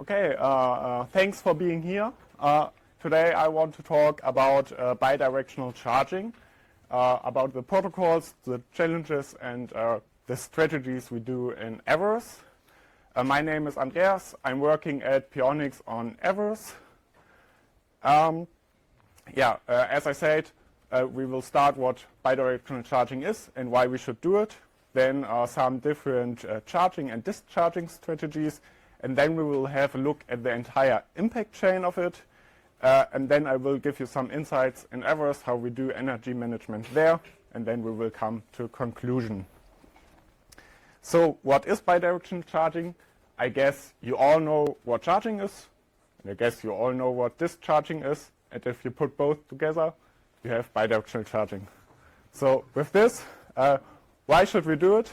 Okay, thanks for being here. Today I want to talk about bidirectional charging, about the protocols, the challenges, and the strategies we do in Everus. My name is Andreas. I'm working at Pionix on Everus. As I said, we will start what bidirectional charging is and why we should do it. Then some different charging and discharging strategies. And then we will have a look at the entire impact chain of it. And then I will give you some insights in Everus, how we do energy management there. And then we will come to a conclusion. So what is bidirectional charging? I guess you all know what charging is. And I guess you all know what discharging is. And if you put both together, you have bidirectional charging. So with this, why should we do it?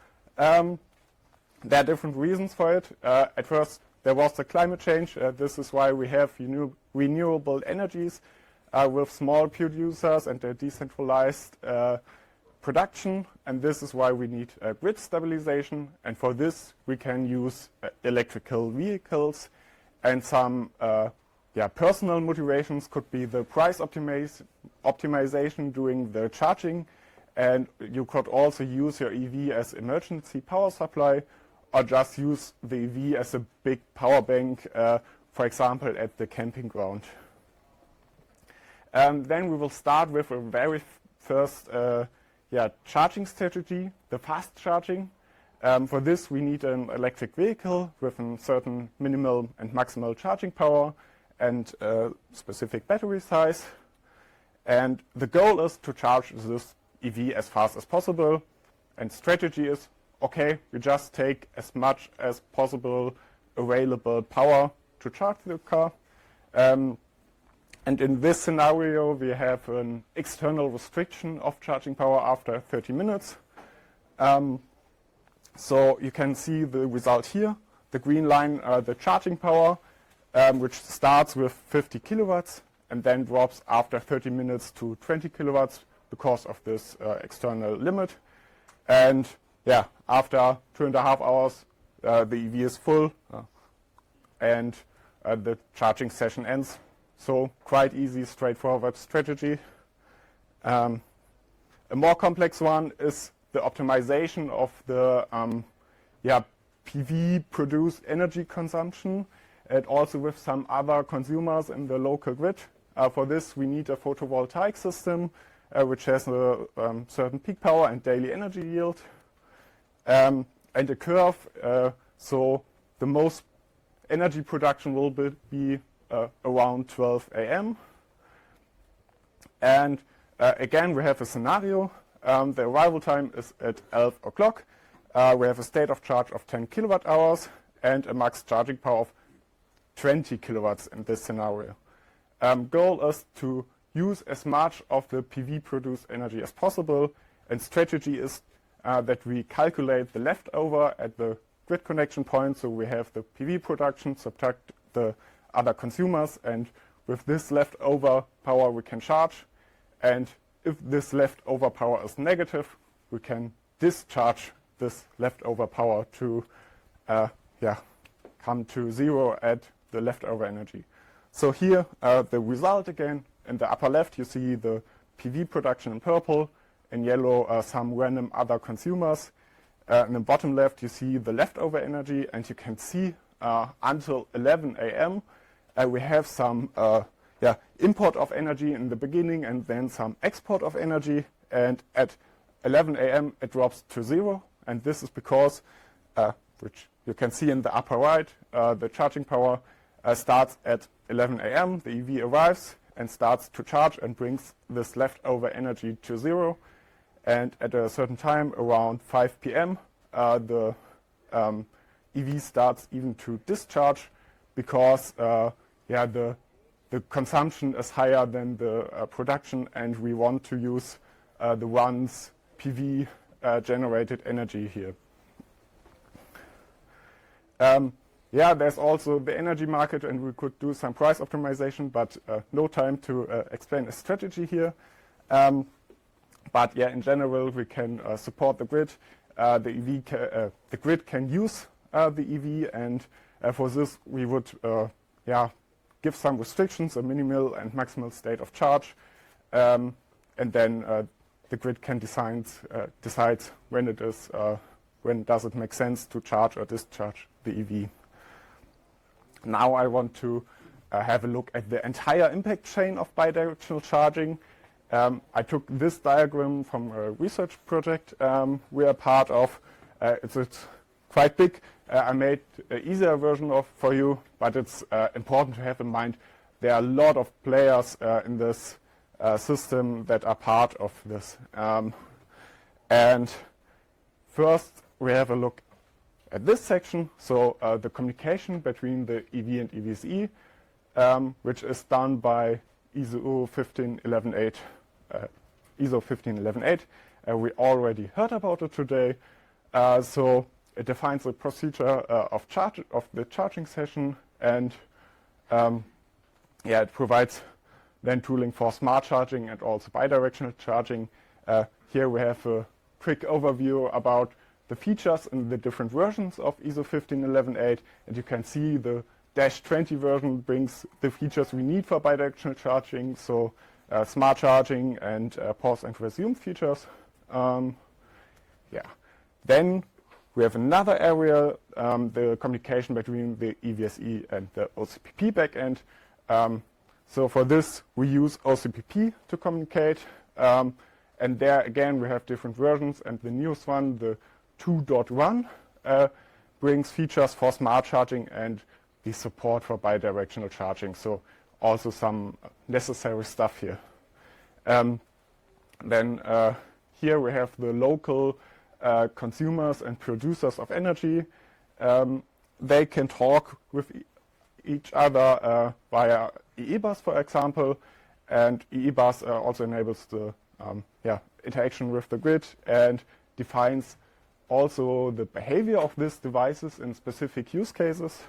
There are different reasons for it. At first, there was the climate change. This is why we have renewable energies with small producers and a decentralized production. And this is why we need grid stabilization. And for this, we can use electrical vehicles. And some personal motivations could be the price optimization during the charging. And you could also use your EV as emergency power supply, or just use the EV as a big power bank, for example, at the camping ground. Then we will start with a very first charging strategy, the fast charging. For this, we need an electric vehicle with a certain minimal and maximal charging power and specific battery size. And the goal is to charge this EV as fast as possible. And strategy is, okay, we just take as much as possible available power to charge the car. And in this scenario, we have an external restriction of charging power after 30 minutes. So you can see the result here. The green line, the charging power, which starts with 50 kilowatts and then drops after 30 minutes to 20 kilowatts because of this external limit. And after 2.5 hours, the EV is full and the charging session ends. So quite easy, straightforward strategy. A more complex one is the optimization of the PV produced energy consumption, and also with some other consumers in the local grid. For this, we need a photovoltaic system which has a certain peak power and daily energy yield. And a curve, so the most energy production will be around 12 a.m. And again, we have a scenario. The arrival time is at 11 o'clock. We have a state of charge of 10 kilowatt hours and a max charging power of 20 kilowatts in this scenario. Goal is to use as much of the PV produced energy as possible, and strategy is that we calculate the leftover at the grid connection point, so we have the PV production, subtract the other consumers, and with this leftover power we can charge. And if this leftover power is negative, we can discharge this leftover power to come to zero at the leftover energy. So here the result again. In the upper left you see the PV production in purple, in yellow some random other consumers. In the bottom left you see the leftover energy, and you can see until 11 a.m. We have some import of energy in the beginning and then some export of energy, and at 11 a.m. it drops to zero, and this is because, which you can see in the upper right, the charging power starts at 11 a.m. The EV arrives and starts to charge and brings this leftover energy to zero. And at a certain time, around 5 p.m., the EV starts even to discharge because the consumption is higher than the production, and we want to use the one's PV generated energy here. There's also the energy market, and we could do some price optimization, but no time to explain a strategy here. But in general, we can support the grid. The grid can use the EV, and For this, we would give some restrictions, a minimal and maximal state of charge, and then the grid can decide when does it make sense to charge or discharge the EV. Now I want to have a look at the entire impact chain of bidirectional charging. I took this diagram from a research project we are part of. It's quite big. I made an easier version for you, but it's important to have in mind there are a lot of players in this system that are part of this. And first, we have a look at this section, so the communication between the EV and EVSE, which is done by ISO 15118. ISO 15118. We already heard about it today. So it defines the procedure of the charging session, and it provides then tooling for smart charging and also bidirectional charging. Here we have a quick overview about the features in the different versions of ISO 15118, and you can see the -20 version brings the features we need for bidirectional charging, so smart charging and pause and resume features. Then we have another area, the communication between the EVSE and the OCPP backend. So for this, we use OCPP to communicate. And there again, we have different versions, and the newest one, the 2.1, brings features for smart charging and the support for bidirectional charging. So also some necessary stuff here. Then here we have the local consumers and producers of energy. They can talk with each other via EEBus, for example, and EEBus also enables the interaction with the grid and defines also the behavior of these devices in specific use cases.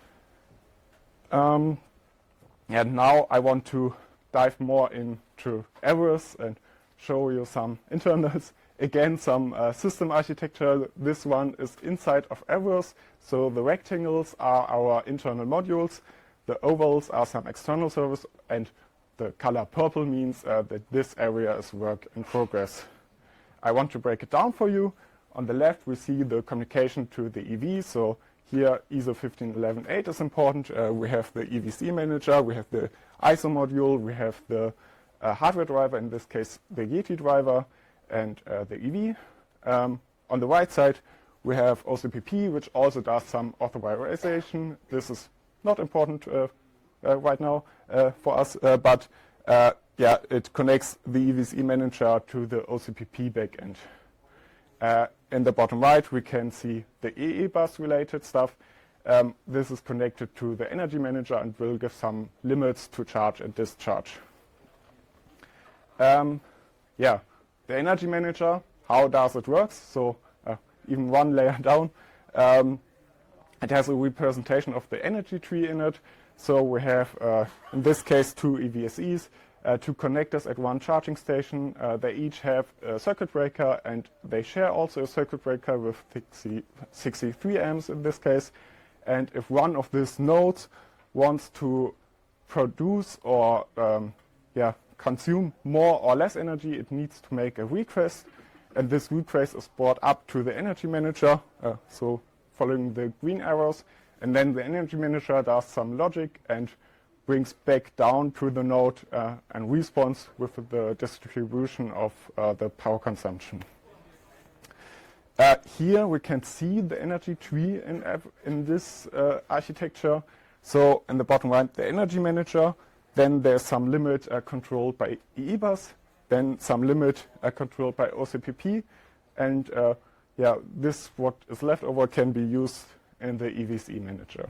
And now I want to dive more into Everus and show you some internals. Again, some system architecture. This one is inside of Everus. So the rectangles are our internal modules. The ovals are some external servers, and the color purple means that this area is work in progress. I want to break it down for you. On the left, we see the communication to the EV. So here, ISO 15118 is important. We have the EVC manager, we have the ISO module, we have the hardware driver, in this case, the Yeti driver, and the EV. On the right side, we have OCPP, which also does some authorization. This is not important right now for us, but it connects the EVC manager to the OCPP backend. In the bottom right, we can see the EEBus related stuff. This is connected to the energy manager and will give some limits to charge and discharge. The energy manager, how does it work? So even one layer down, it has a representation of the energy tree in it. So we have, in this case, two EVSEs, two connectors at one charging station. They each have a circuit breaker, and they share also a circuit breaker with 63 amps in this case. And if one of these nodes wants to produce or consume more or less energy, it needs to make a request, and this request is brought up to the energy manager, so following the green arrows, and then the energy manager does some logic and brings back down to the node and responds with the distribution of the power consumption. Here we can see the energy tree in this architecture. So in the bottom right, the energy manager. Then there's some limit controlled by EEBus. Then some limit controlled by OCPP. And this, what is left over, can be used in the EVC manager.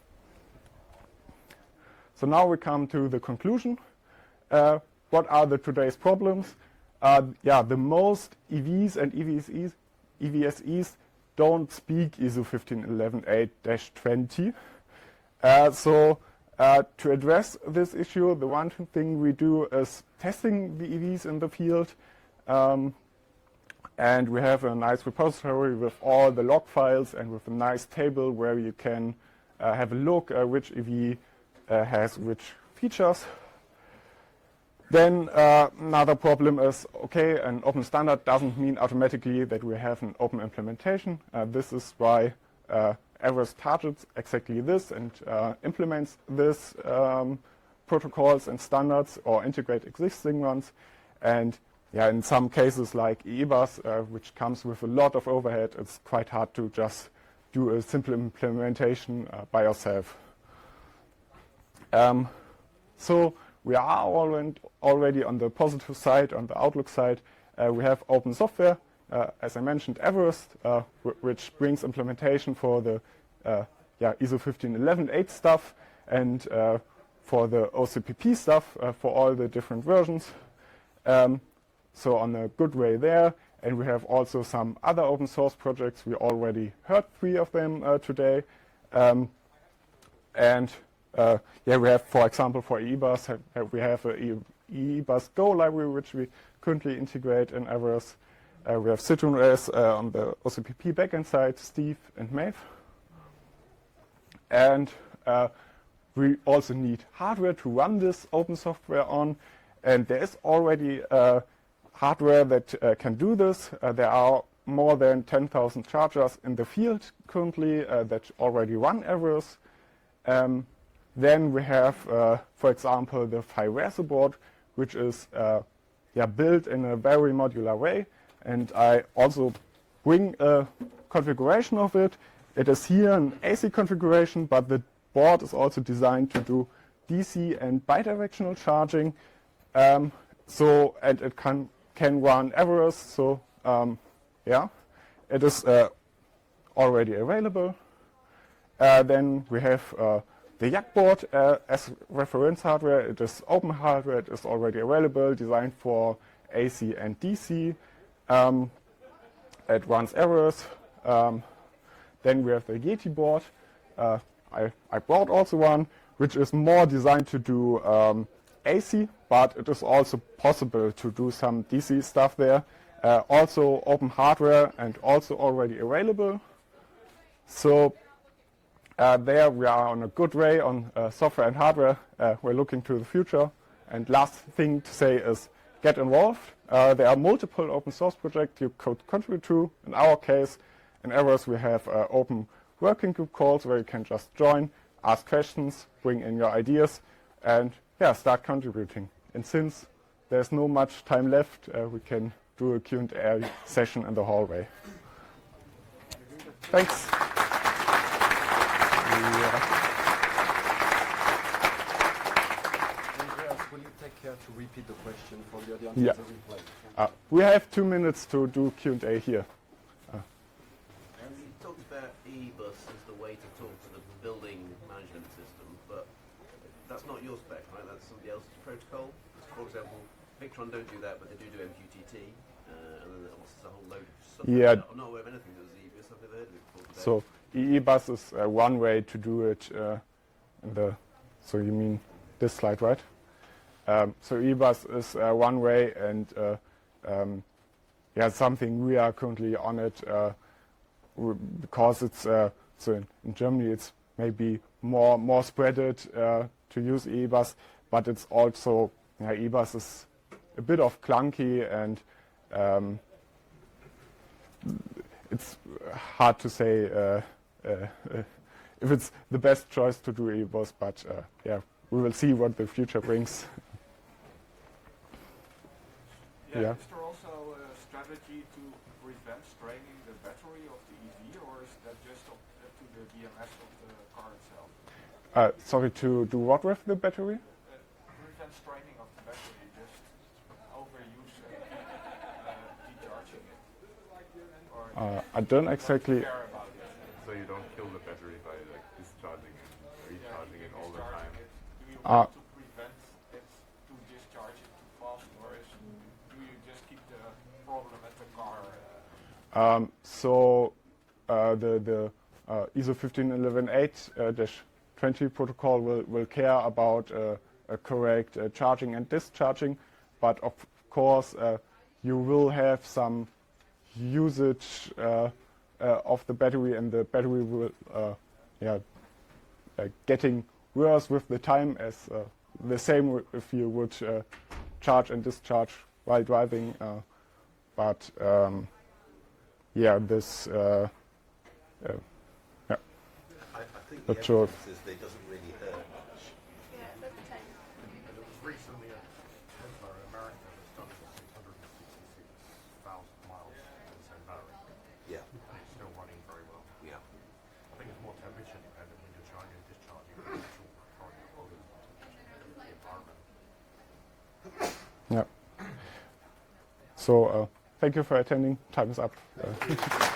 So now we come to the conclusion. What are today's problems? The most EVs and EVSEs don't speak ISO 15118-20. To address this issue, the one thing we do is testing the EVs in the field. And we have a nice repository with all the log files and with a nice table where you can have a look which EV has which features. Then another problem is, okay, an open standard doesn't mean automatically that we have an open implementation. This is why Everest targets exactly this and implements this protocols and standards or integrate existing ones. And yeah, in some cases like EEBUS, which comes with a lot of overhead, it's quite hard to just do a simple implementation by yourself. So we are already on the positive side, on the Outlook side. We have open software, as I mentioned, Everest, which brings implementation for the ISO 15118 stuff and for the OCPP stuff for all the different versions. So on a good way there. And we have also some other open source projects. We already heard 3 of them today. We have, for example, for EEBUS, we have a EEBUS Go library, which we currently integrate in Everest. We have CitronOS on the OCPP backend side, Steve and Maeve. And we also need hardware to run this open software on. And there is already hardware that can do this. There are more than 10,000 chargers in the field currently that already run Everest. Then we have, for example, the Fireso board, which is built in a very modular way. And I also bring a configuration of it. It is here an AC configuration, but the board is also designed to do DC and bidirectional charging. And it can run Everest. So it is already available. Then we have the YAC board as reference hardware. It is open hardware. It is already available, designed for AC and DC. It runs Everest. Then we have the Yeti board. I brought also one, which is more designed to do AC, but it is also possible to do some DC stuff there. Also open hardware and also already available. So there we are on a good way on software and hardware. We're looking to the future. And last thing to say is get involved. There are multiple open source projects you could contribute to. In our case, in Everest, we have open working group calls where you can just join, ask questions, bring in your ideas, and start contributing. And since there's no much time left, we can do a Q&A session in the hallway. Thanks. Andreas, will you take care to repeat the question for the audience? Yeah. We have 2 minutes to do Q&A here. You talked about EBUS as the way to talk to the building management system, but that's not your spec, right? That's somebody else's protocol. For example, Victron don't do that, but they do MQTT, and then there's a whole load of stuff. Yeah. I'm not aware of anything that was EBUS. I've never heard of it before today. So EBUS is one way to do it. So you mean this slide, right? So EBUS is one way, and something we are currently on it because it's so in Germany it's maybe more spreaded to use EBUS, but it's also EBUS is a bit of clunky and it's hard to say if it's the best choice to do EBUS, but we will see what the future brings. Yeah. Is there also a strategy to prevent straining the battery of the EV, or is that just up to the BMS of the car itself? Sorry, to do what with the battery? Prevent straining of the battery, just overuse and decharging it. Or I don't exactly. care about it. So you don't kill the battery by discharging and recharging it all the time. Do you want to prevent it to discharge it too fast, or do you just keep the problem at the car? The ISO 15118-20 protocol will care about correct charging and discharging, but of course you will have some usage of the battery, and the battery will getting worse with the time, as the same if you would charge and discharge while driving. But yeah, this. Yeah. I think But the sure. evidence is that it doesn't really hurt much. Yeah, it doesn't take. And it was recently a Tesla in America that's done 666,000 miles with the same battery. Yeah, And it's still running very well. yeah. I think it's more temperature dependent when you're charging and discharging the actual current of the environment. Yeah. So thank you for attending. Time is up.